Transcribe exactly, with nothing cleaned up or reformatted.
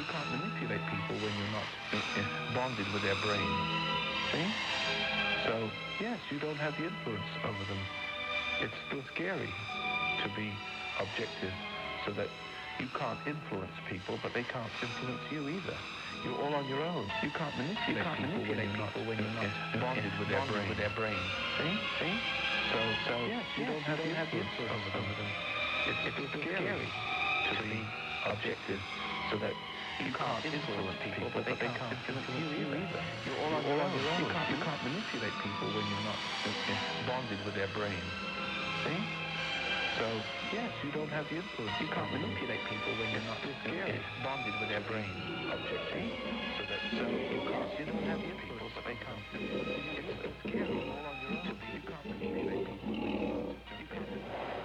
can't manipulate people when you're not uh, bonded with their brain. See? So, yes, you don't have the influence over them. It's still scary to be objective so that you can't influence people, but they can't influence you either. You're all on your own. You can't manipulate, you can't people, manipulate when people when you're not uh, bonded with their brain. With their brain. See? See? So, so yes, you yes, don't have, you don't the, influence have the influence over them. It's, it's still scary to be objective so that you can't influence people, but they can't influence you either. You're all on your own. You can't, you can't manipulate people when you're not bonded with their brain. See? So, yes, you don't have the influence. You can't manipulate people when you're not bonded with their brain. See? So that so you can't, you don't have the influence, but they can't. It's, it's scary. All on your own. You can't manipulate people. You can't.